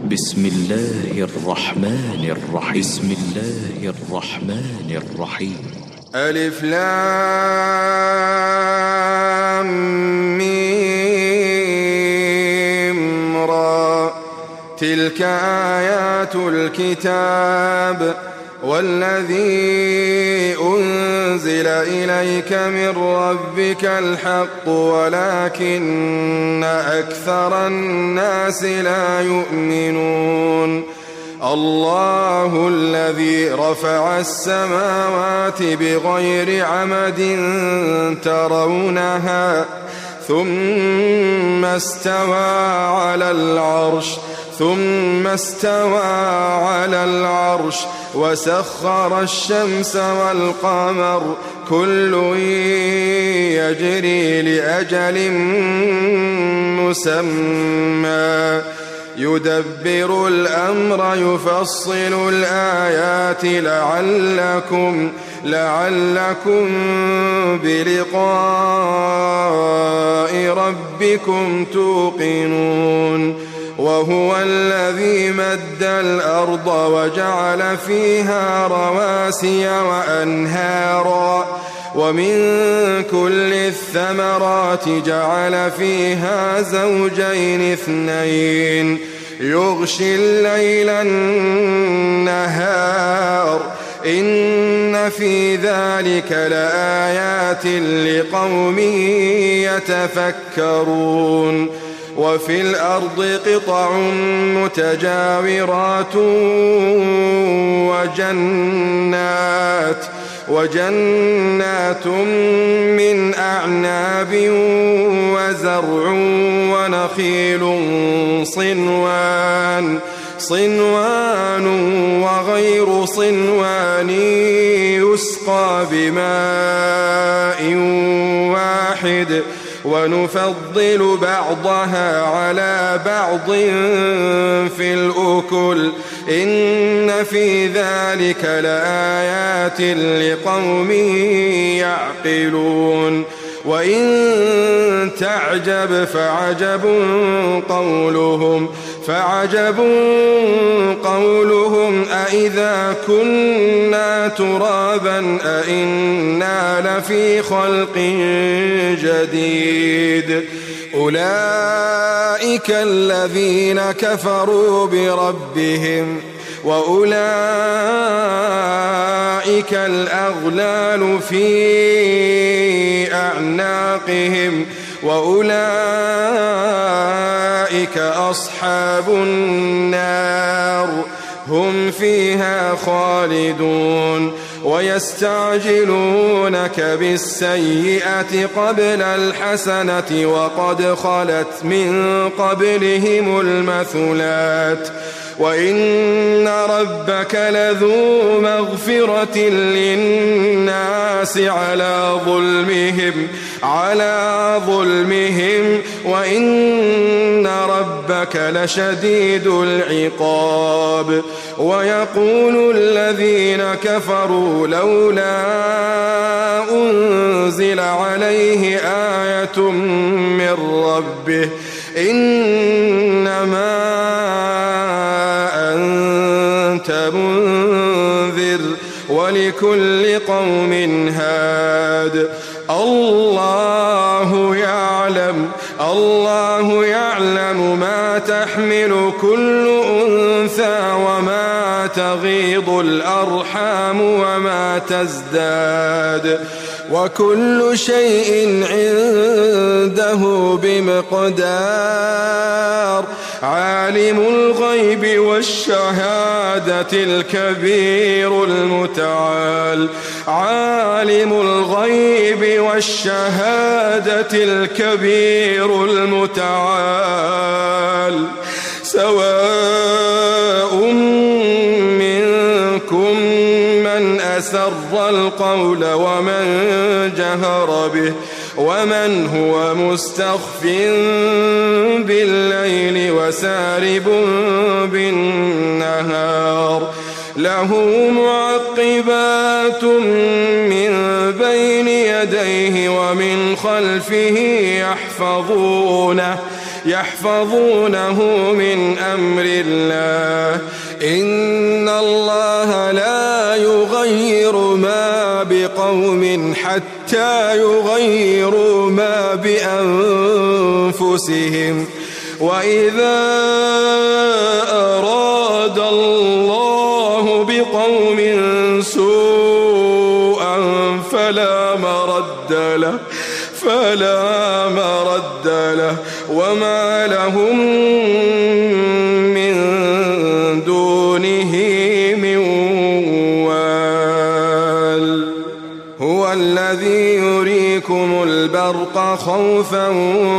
بسم الله الرحمن الرحيم. بسم الله الرحمن الرحيم. ألف لام ميم را. تلك آيات الكتاب والذي أنزل إليك من ربك الحق ولكن أكثر الناس لا يؤمنون. الله الذي رفع السماوات بغير عمد ترونها ثم استوى على العرش وسخر الشمس والقمر كل يجري لأجل مسمى يدبر الأمر يفصل الآيات لعلكم بلقاء ربكم توقنون. وهو الذي مد الأرض وجعل فيها رواسي وأنهارا ومن كل الثمرات جعل فيها زوجين اثنين يغشي الليل النهار إن في ذلك لآيات لقوم يتفكرون. وفي الأرض قطع متجاورات وجنات من أعناب وزرع ونخيل صنوان وغير صنوان يسقى بماء واحد ونفضل بعضها على بعض في الأكل إن في ذلك لآيات لقوم يعقلون. وإن تعجب فعجب قولهم أإذا كنا ترابا أإنا لفي خلق جديد. أولئك الذين كفروا بربهم وأولئك الأغلال في أعناقهم وأولئك أصحاب النار هم فيها خالدون. ويستعجلونك بالسيئة قبل الحسنة وقد خلت من قبلهم المثلات وإن ربك لذو مغفرة للناس على ظلمهم وإن ربك لشديد العقاب. ويقول الذين كفروا لولا أنزل عليه آية من ربه إنما أنت منذر ولكل قوم هاد. الله يعلم ما تحمل كل أنثى وما تغيض الأرحام وما تزداد وكل شيء عنده بمقدار. عالم الغيب والشهادة الكبير المتعال سواء منكم من أسر القول ومن جهر به ومن هو مستخف بالليل وسارب بالنهار له معقبات من بين يديه ومن خلفه يحفظونه من أمر الله إن الله لا يغير ما بقوم حتى يغيروا ما بأنفسهم وإذا أراد الله بقوم سوءا فلا مرد له وما لهم من دونه من وال هو الذي يريكم البرق خوفا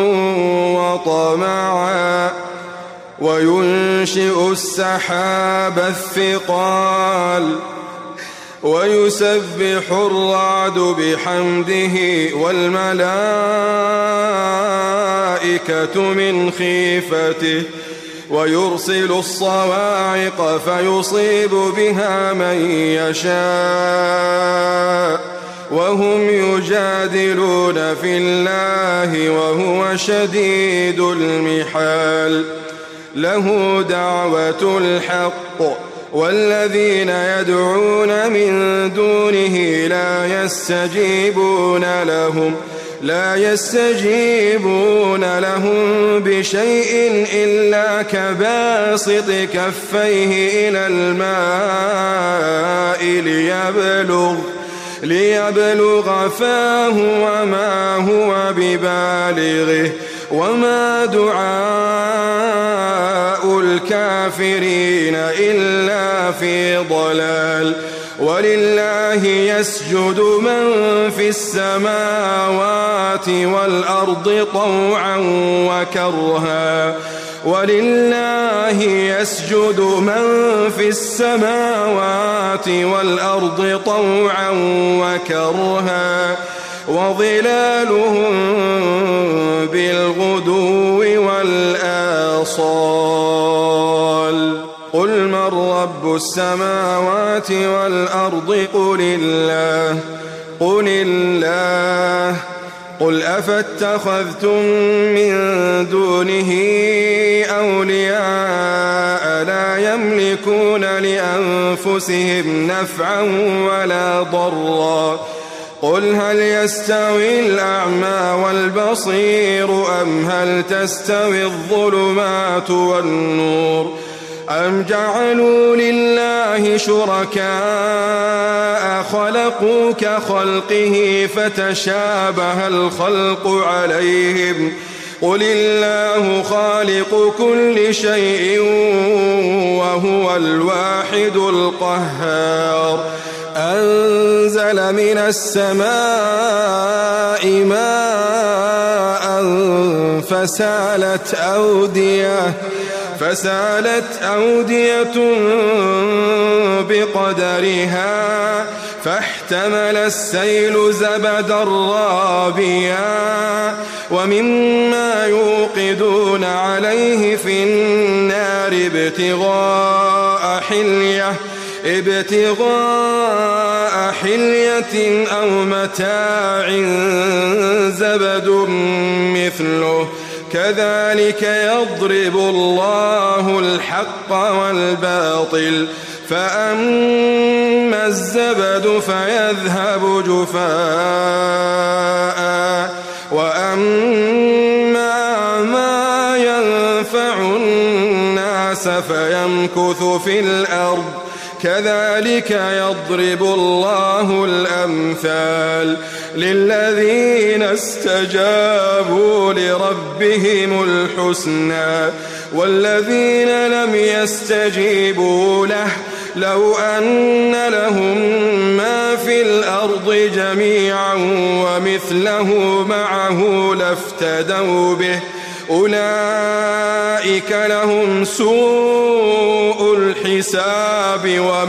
وطمعا وينشئ السحاب الثقال ويسبح الرعد بحمده والملائكة من خيفته ويرسل الصواعق فيصيب بها من يشاء وهم يجادلون في الله وهو شديد المحال له دعوة الحق والذين يدعون من دونه لا يستجيبون لهم بشيء إلا كباسط كفيه إلى الماء ليبلغ فاه وما هو ببالغه وما دعاء الكافرين إلا في ضلال ولله يسجد من في السماوات والأرض طوعا وكرها ولله يسجد من في السماوات والأرض طوعا وكرها وظلالهم بالغدو والآصال قل من رب السماوات والأرض قل الله قل أفاتخذتم من دونه أولياء لا يملكون لأنفسهم نفعا ولا ضرا قل هل يستوي الأعمى والبصير أم هل تستوي الظلمات والنور أم جعلوا لله شركاء خلقوا كخلقه فتشابه الخلق عليهم قل الله خالق كل شيء وهو الواحد القهار أنزل من السماء ماء فسالت أودية بقدرها فاحتمل السيل زبدا رابيا وممما يوقدون عليه في النار ابتغاء حلية أو متاع زبد مثله كذلك يضرب الله الحق والباطل فأما الزبد فيذهب جفاء وأما ما ينفع الناس فيمكث في الأرض كذلك يضرب الله الأمثال للذين استجابوا لربهم الحسنى والذين لم يستجيبوا له لو أن لهم ما في الأرض جميعا ومثله معه لافتدوا به أولئك لهم سوء الحساب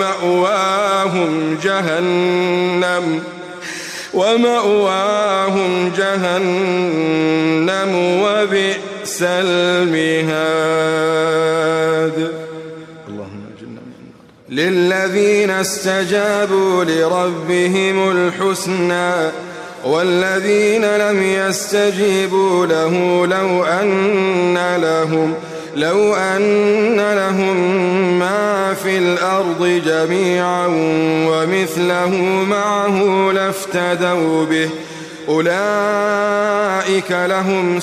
ومأواهم جهنم وبئس المهاد اللهم اجعلنا من النار للذين استجابوا لربهم الحسنى والذين لم يستجيبوا له لو أن لهم ما في الأرض جميعا ومثله معه لافتدوا به أولئك لهم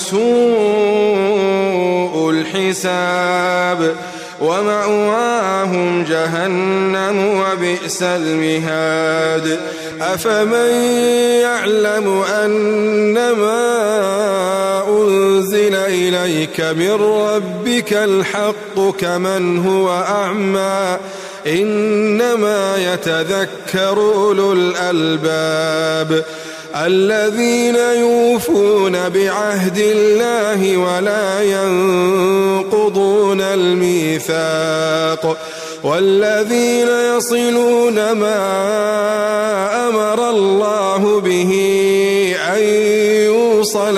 سوء الحساب ومأواهم جهنم وبئس المهاد أفمن يعلم أنما أنزل إليك من ربك الحق كمن هو أعمى إنما يتذكر أولو الألباب الذين يوفون بعهد الله ولا ينقضون الميثاق والذين يصلون ما أمر الله به أن يوصل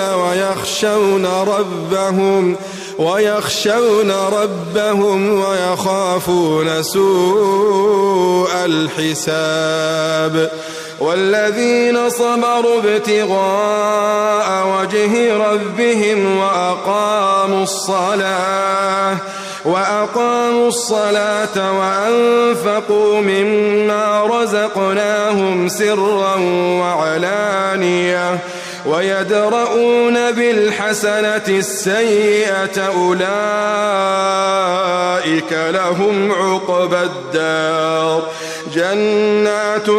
ويخشون ربهم ويخافون سوء الحساب والذين صبروا ابتغاء وجه ربهم وأقاموا الصلاة وأنفقوا مما رزقناهم سرا وعلانية ويدرؤون بالحسنة السيئة أولئك لهم عقبى الدار جنات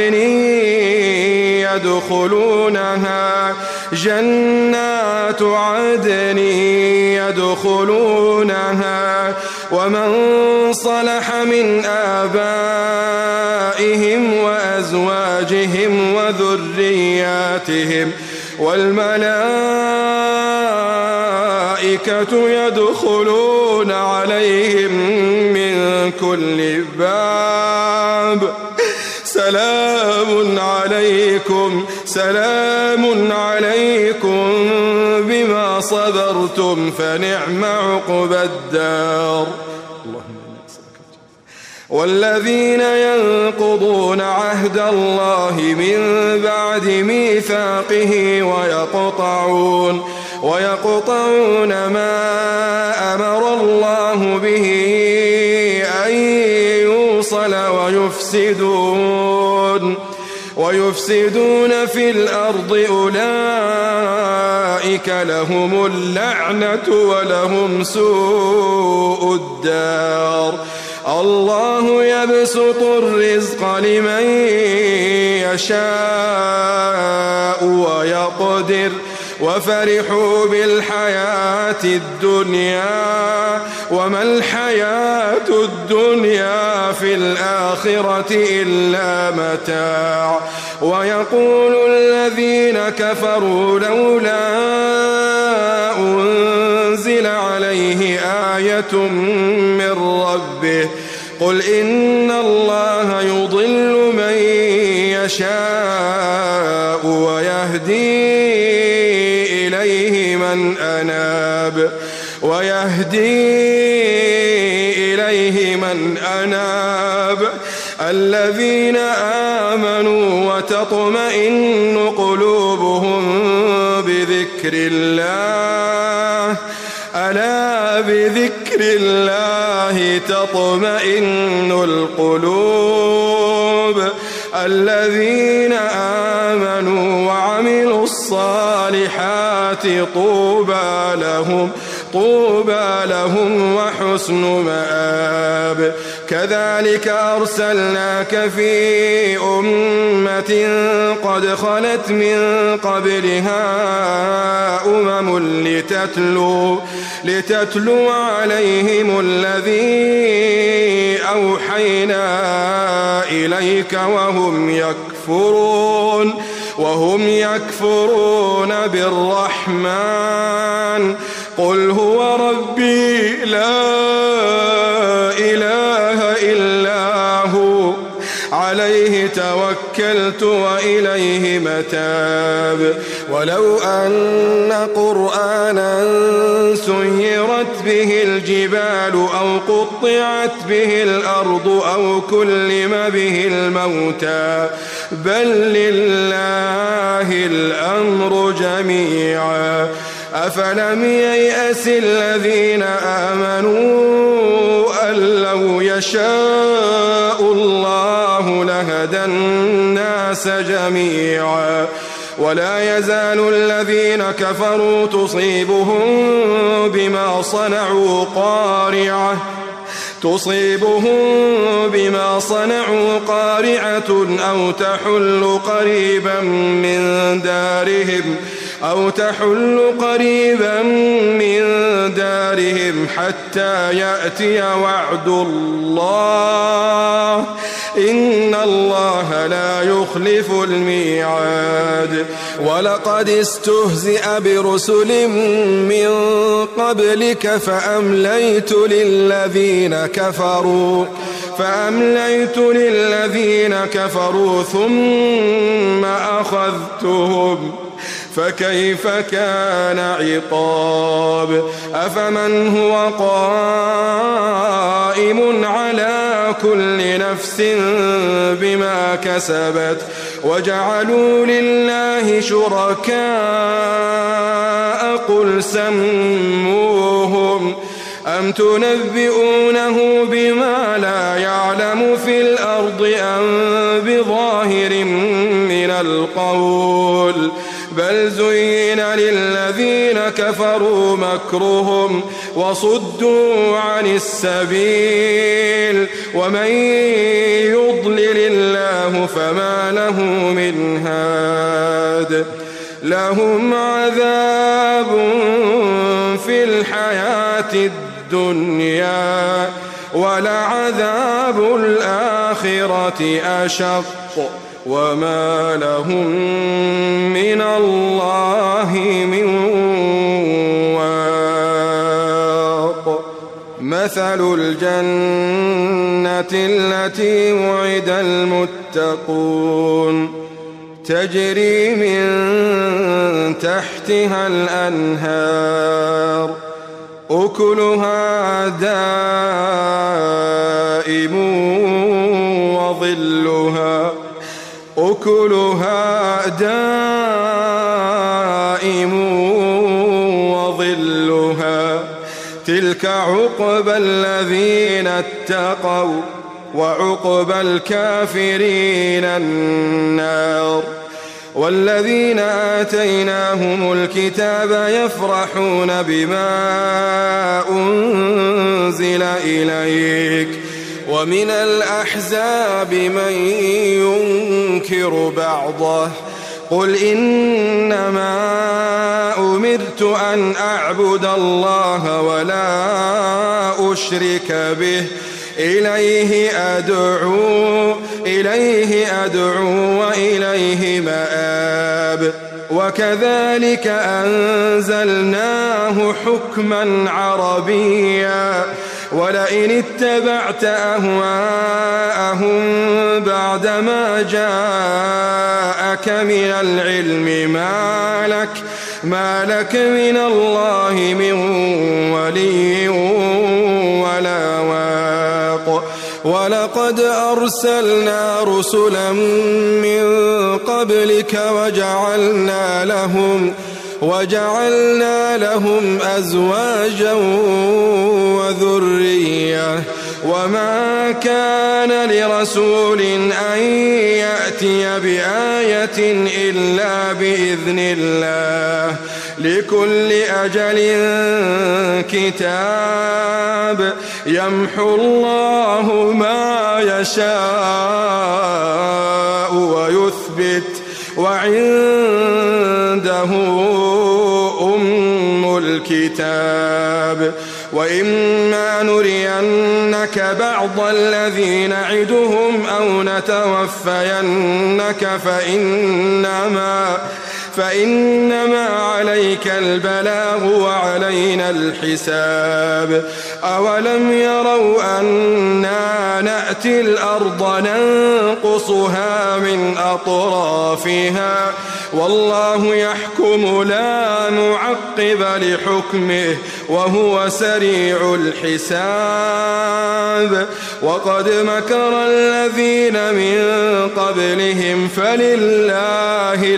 عدن يدخلونها ومن صلح من آبائهم وأزواجهم وذرياتهم والملائكة يدخلون عليهم من كل باب سلام عليكم بما صبرتم فنعم عقبى الدار والذين ينقضون عهد الله من بعد ميثاقه ويقطعون ما أمر الله به أن يوصل ويفسدون في الأرض أولئك لهم اللعنة ولهم سوء الدار الله يبسط الرزق لمن يشاء ويقدر وفرحوا بالحياة الدنيا وما الحياة الدنيا في الآخرة إلا متاع ويقول الذين كفروا لولا أنزل عليه آية من ربه قل إن الله يضل من يشاء ويهدي إليه من أناب الذين آمنوا وتطمئن قلوبهم بذكر الله ألا بذكر الله تطمئن القلوب الذين آمنوا وعملوا الصالحات طوبى لهم وحسن مآب كذلك أرسلناك في أمة قد خلت من قبلها لتتلو عليهم الذي أوحينا إليك وهم يكفرون بالرحمن قل هو ربي لا إله إلا هو عليه توكلت وإليه متاب ولو أن قرآنا سيرت به الجبال أو قطعت به الأرض أو كلم به الموتى بل لله الأمر جميعا أفلم ييأس الذين آمنوا أن لو يشاء الله لهدى الناس جميعا ولا يزال الذين كفروا تصيبهم بما صنعوا قارعة أو تحل قريبا من دارهم حتى يأتي وعد الله إن الله لا يخلف الميعاد ولقد استهزئ برسل من قبلك فأمليت للذين كفروا ثم أخذتهم فكيف كان عقاب أفمن هو قائم على كل نفس بما كسبت وجعلوا لله شركاء قل سموهم أم تنبئونه بما لا يعلم في الأرض أم بظاهر من القول بل زين للذين كفروا مكرهم وصدوا عن السبيل ومن يضلل الله فما له من هاد لهم عذاب في الحياة الدنيا ولعذاب الآخرة أشق وما لهم من الله من واق مثل الجنة التي وعد المتقون تجري من تحتها الأنهار أكلها دائم وظلها تلك عقبى الذين اتقوا وعقبى الكافرين النار والذين آتيناهم الكتاب يفرحون بما أنزل إليك ومن الأحزاب من ينكر بعضه قل إنما أمرت أن أعبد الله ولا أشرك به إليه أدعو وإليه مآب وكذلك أنزلناه حكما عربيا ولئن اتبعت أهواءهم بعدما جاءك من العلم ما لك من الله من ولي ولا واق ولقد أرسلنا رسلا من قبلك وجعلنا لهم أزواجا وذرية وما كان لرسول أن يأتي بآية إلا بإذن الله لكل أجل كتاب يمحو الله ما يشاء ويثبت وعنده أم الكتاب وإما نرينك بعض الذي نعدهم أو نتوفينك فإنما عليك البلاغ وعلينا الحساب أولم يروا أنا نأتي الأرض ننقصها من أطرافها والله يحكم لا معقب لحكمه وهو سريع الحساب. وقد مكر الذين من قبلهم فلله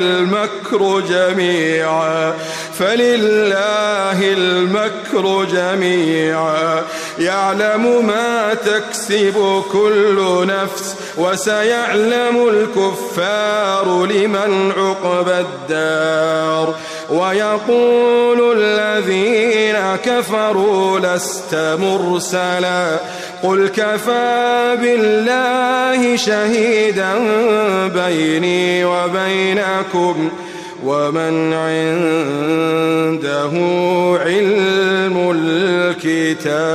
المكر جميعا يعلم ما تكسب كل نفس وسيعلم الكفار لمن عقبى الدار. ويقول الذين كفروا لست مرسلا قل كفى بالله شهيدا بيني وبينكم ومن عنده علم الكتاب.